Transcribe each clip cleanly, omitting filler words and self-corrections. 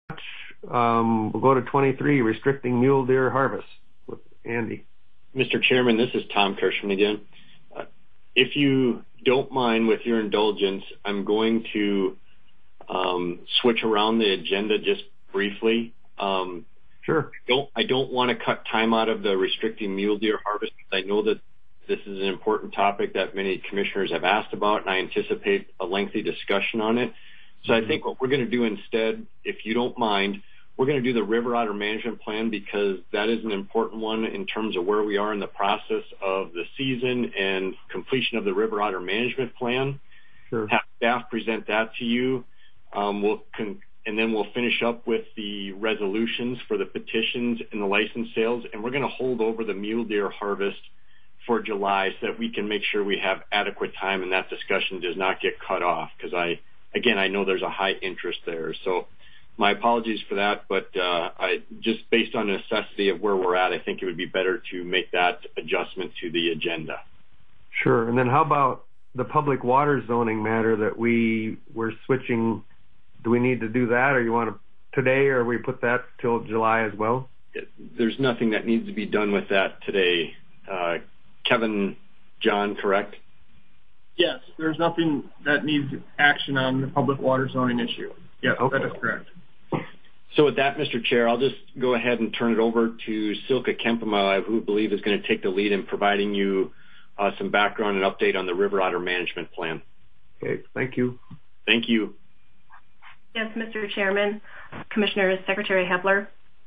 We'll go to 23, restricting mule deer harvest with Andy. Mr. Chairman, this is Tom Kirschman again. If you don't mind, with your indulgence, I'm going to switch around the agenda just briefly. Sure. I don't want to cut time out of the restricting mule deer harvest. I know that this is an important topic that many commissioners have asked about, and I anticipate a lengthy discussion on it. So I think what we're going to do instead, if you don't mind, we're going to do the river otter management plan, because that is an important one in terms of where we are in the process of the season and completion of the river otter management plan. Sure. Have staff present that to you. And then we'll finish up with the resolutions for the petitions and the license sales. And we're going to hold over the mule deer harvest for July so that we can make sure we have adequate time and that discussion does not get cut off, because I know there's a high interest there. So my apologies for that, but I just based on the necessity of where we're at, I think it would be better to make that adjustment to the agenda. Sure. And then how about the public water zoning matter that we're switching? Do we need to do that, or you want to today, or we put that till July as well? There's nothing that needs to be done with that today. Kevin, John, correct? Yes, there's nothing that needs action on the public water zoning issue. Yes, okay. That is correct. So with that, Mr. Chair, I'll just go ahead and turn it over to Silke Kempema, who I believe is going to take the lead in providing you some background and update on the river otter management plan. Okay, thank you. Thank you. Yes, Mr. Chairman, Commissioners, Secretary Hepler.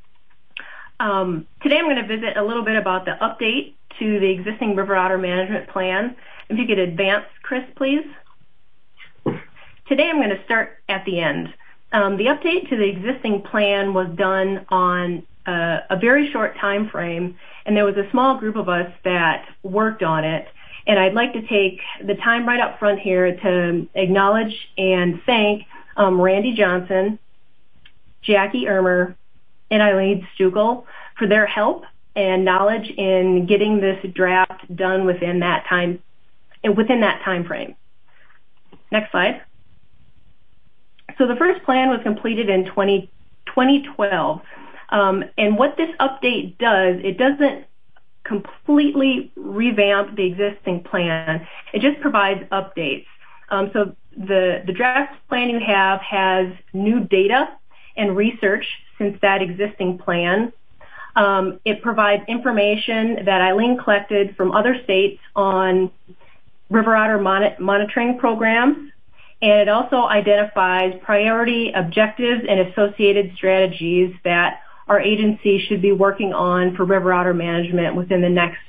Today I'm going to visit a little bit about the update to the existing river otter management plan. If you could advance, Chris, please. Today I'm going to start at the end. The update to the existing plan was done on a very short time frame, and there was a small group of us that worked on it. And I'd like to take the time right up front here to acknowledge and thank Randy Johnson, Jackie Ermer, and Eileen Stukel for their help and knowledge in getting this draft done within that time frame. Next slide. So the first plan was completed in 2012. And what this update does, it doesn't completely revamp the existing plan. It just provides updates. So the draft plan you have has new data and research since that existing plan. It provides information that Eileen collected from other states on river otter monitoring programs, and it also identifies priority objectives and associated strategies that our agency should be working on for river otter management within the next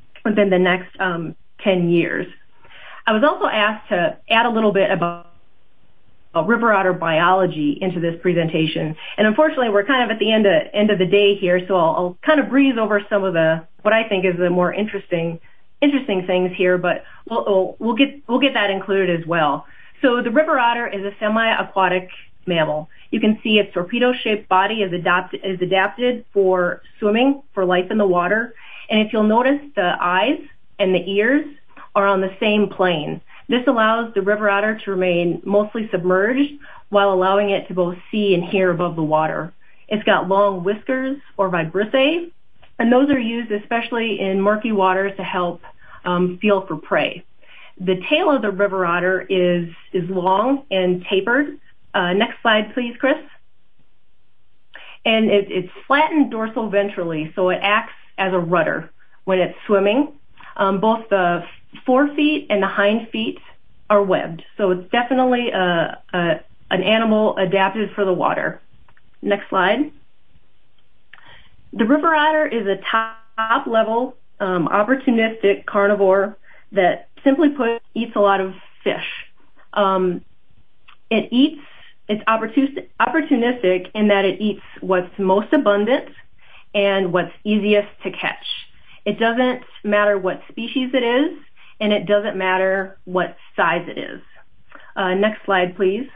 10 years. I was also asked to add a little bit about river otter biology into this presentation, and unfortunately we're kind of at the end of the day here, so I'll kind of breeze over some of what I think is the more interesting things here, but we'll get that included as well. So the river otter is a semi-aquatic mammal. You can see its torpedo-shaped body is adapted for swimming, for life in the water. And if you'll notice, the eyes and the ears are on the same plane. This allows the river otter to remain mostly submerged while allowing it to both see and hear above the water. It's got long whiskers or vibrissae, and those are used especially in murky waters to help feel for prey. The tail of the river otter is long and tapered. Next slide, please, Chris. And it's flattened dorsal ventrally, so it acts as a rudder when it's swimming. Both the forefeet and the hind feet are webbed, so it's definitely an animal adapted for the water. Next slide. The river otter is a top-level opportunistic carnivore that, simply put, eats a lot of fish. It's opportunistic in that it eats what's most abundant and what's easiest to catch. It doesn't matter what species it is, and it doesn't matter what size it is. Next slide, please.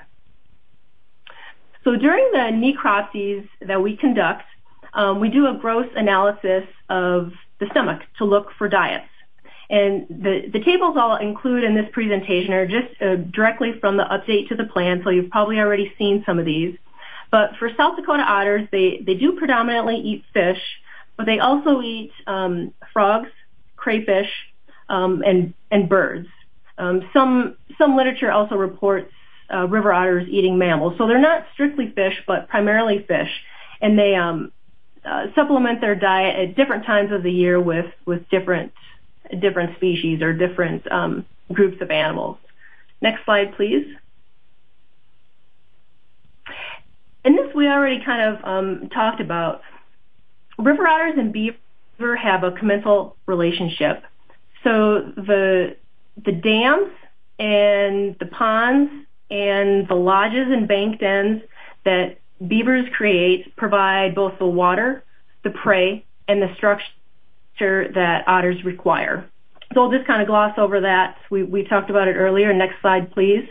So during the necropsies that we conduct, we do a gross analysis of the stomach to look for diets. And the tables I'll include in this presentation are just directly from the update to the plan, so you've probably already seen some of these. But for South Dakota otters, they do predominantly eat fish, but they also eat frogs, crayfish, and birds. Some literature also reports river otters eating mammals. So they're not strictly fish, but primarily fish. And they supplement their diet at different times of the year with different species or different groups of animals. Next slide, please. And this we already kind of talked about. River otters and beaver have a commensal relationship. So the dams and the ponds and the lodges and bank dens that beavers create provide both the water, the prey, and the structure that otters require. So I'll just kind of gloss over that. We talked about it earlier. Next slide, please.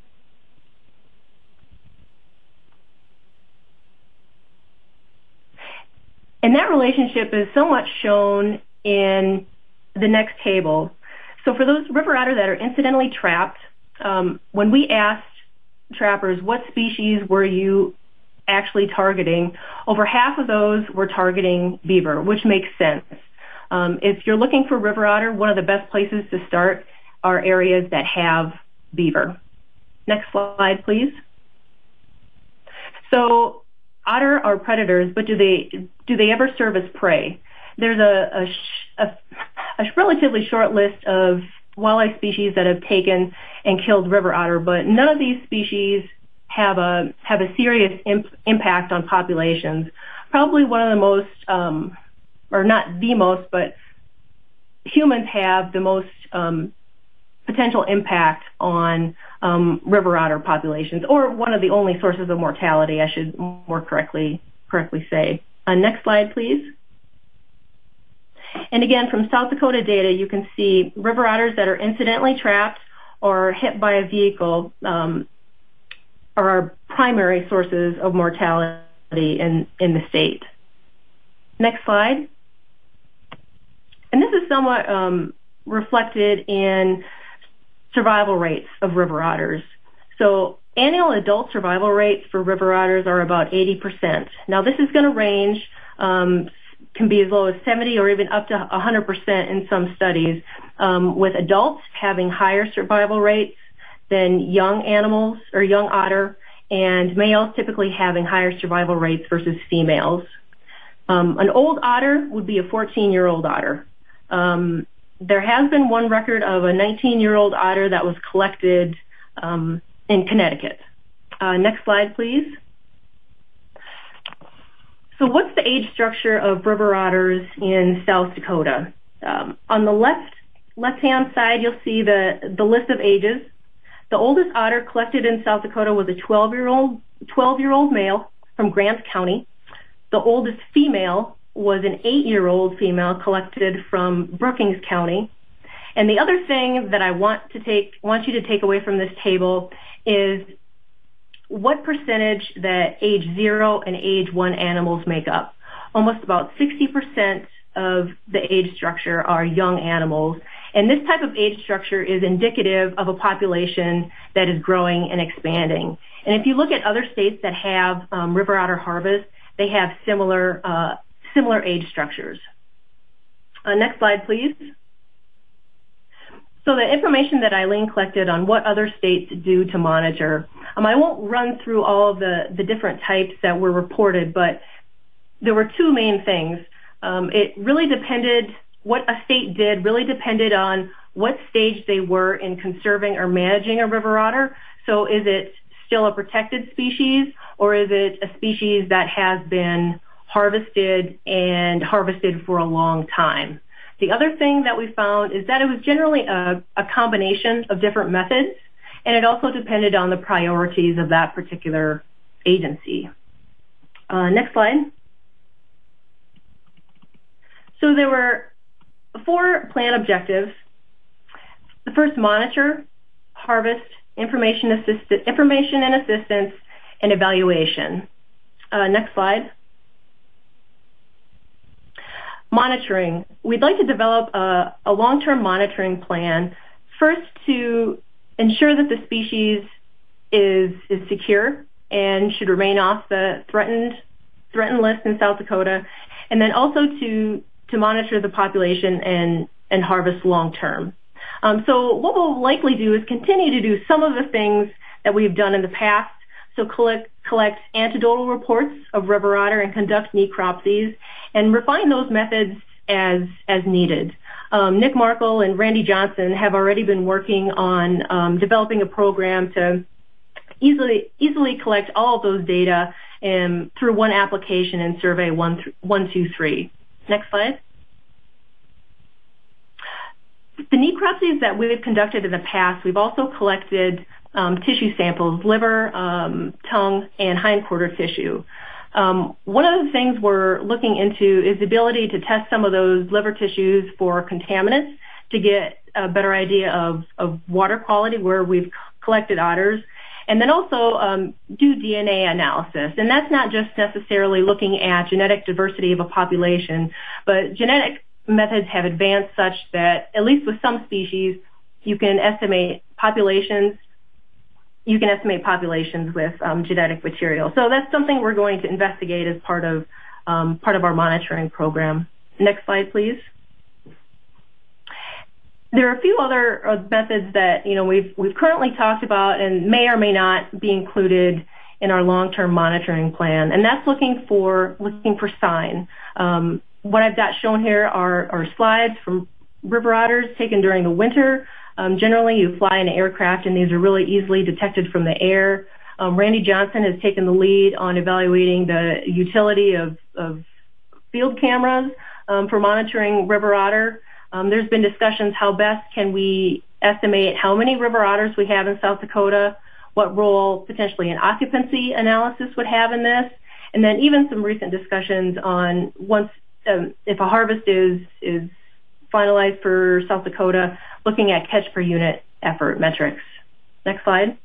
And that relationship is somewhat shown in the next table. So for those river otter that are incidentally trapped, when we asked trappers what species were you actually targeting, over half of those were targeting beaver, which makes sense. If you're looking for river otter, one of the best places to start are areas that have beaver. Next slide, please. So otter are predators, but do they ever serve as prey? There's a relatively short list of wildlife species that have taken and killed river otter, but none of these species have a serious impact on populations. Probably one of the most, or not the most, but humans have the most potential impact on river otter populations, or one of the only sources of mortality, I should more correctly say. Next slide, please. And again, from South Dakota data, you can see river otters that are incidentally trapped or hit by a vehicle are our primary sources of mortality in the state. Next slide. And this is somewhat reflected in survival rates of river otters. So annual adult survival rates for river otters are about 80%. Now this is going to range, can be as low as 70 or even up to 100% in some studies, with adults having higher survival rates than young animals or young otter, and males typically having higher survival rates versus females. An old otter would be a 14-year-old otter. There has been one record of a 19-year-old otter that was collected in Connecticut. Next slide, please. So what's the age structure of river otters in South Dakota? On the left-hand side, you'll see the list of ages. The oldest otter collected in South Dakota was a 12-year-old male from Grant County. The oldest female was an 8-year-old female collected from Brookings County. And the other thing that I want you to take away from this table is what percentage that age 0 and age 1 animals make up. Almost about 60% of the age structure are young animals. And this type of age structure is indicative of a population that is growing and expanding. And if you look at other states that have river otter harvest, they have similar age structures. Next slide, please. So the information that Eileen collected on what other states do to monitor, I won't run through all of the different types that were reported, but there were two main things. It really depended, what a state did really depended on what stage they were in conserving or managing a river otter. So is it still a protected species, or is it a species that has been harvested for a long time? The other thing that we found is that it was generally a combination of different methods, and it also depended on the priorities of that particular agency. Next slide. So there were 4 plan objectives. The first, monitor, harvest, information and assistance, and evaluation. Next slide. Monitoring. We'd like to develop a long-term monitoring plan, first to ensure that the species is secure and should remain off the threatened list in South Dakota, and then also to monitor the population and harvest long term. So what we'll likely do is continue to do some of the things that we've done in the past. So collect anecdotal reports of river otter and conduct necropsies and refine those methods as needed. Nick Markle and Randy Johnson have already been working on developing a program to easily collect all of those data through one application in Survey 123. Next slide. The necropsies that we've conducted in the past, we've also collected tissue samples, liver, tongue, and hindquarter tissue. One of the things we're looking into is the ability to test some of those liver tissues for contaminants to get a better idea of water quality where we've collected otters, and then also do DNA analysis. And that's not just necessarily looking at genetic diversity of a population, but genetic methods have advanced such that, at least with some species, you can estimate populations with genetic material. So that's something we're going to investigate as part of our monitoring program. Next slide, please. There are a few other methods that we've currently talked about and may or may not be included in our long-term monitoring plan, and that's looking for sign. What I've got shown here are slides from river otters taken during the winter. Generally, you fly in an aircraft, and these are really easily detected from the air. Randy Johnson has taken the lead on evaluating the utility of field cameras for monitoring river otter. There's been discussions how best can we estimate how many river otters we have in South Dakota, what role potentially an occupancy analysis would have in this, and then even some recent discussions on if a harvest is finalized for South Dakota, looking at catch per unit effort metrics. Next slide.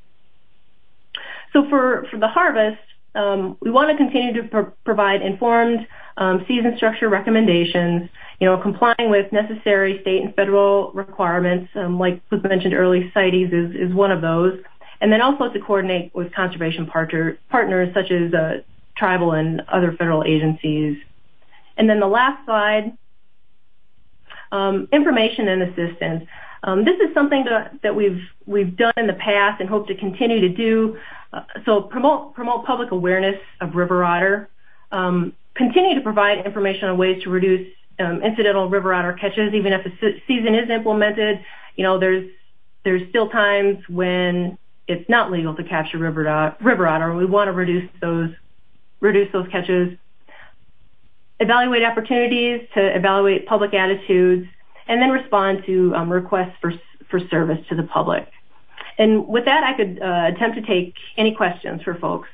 So for the harvest, we want to continue to provide informed season structure recommendations, complying with necessary state and federal requirements, like was mentioned earlier, CITES is one of those, and then also to coordinate with conservation partners such as tribal and other federal agencies. And then the last slide, information and assistance. This is something that we've done in the past and hope to continue to do. So promote public awareness of river otter. Continue to provide information on ways to reduce incidental river otter catches, even if the season is implemented. There's still times when it's not legal to capture river otter, and we want to reduce those catches. Evaluate opportunities to evaluate public attitudes, and then respond to requests for service to the public. And with that, I could attempt to take any questions for folks.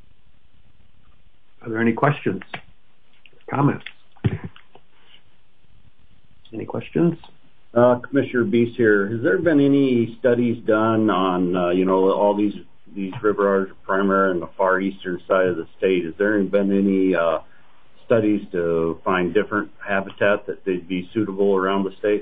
Are there any questions? Comments? Any questions? Commissioner Beast here. Has there been any studies done on, all these river otters, primary and the far eastern side of the state? Has there been any studies to find different habitat that they'd be suitable around the state?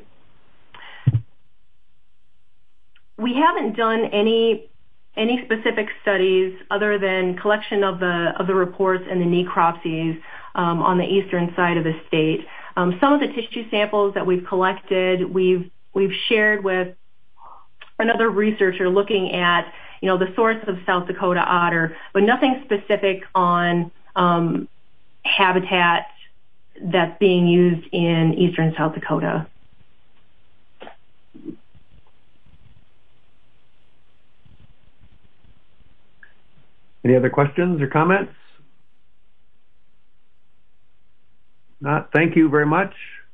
We haven't done any specific studies other than collection of the reports and the necropsies on the eastern side of the state. Some of the tissue samples that we've collected, we've shared with another researcher looking at the source of South Dakota otter, but nothing specific on habitat that's being used in eastern South Dakota. Any other questions or comments? Not. Thank you very much.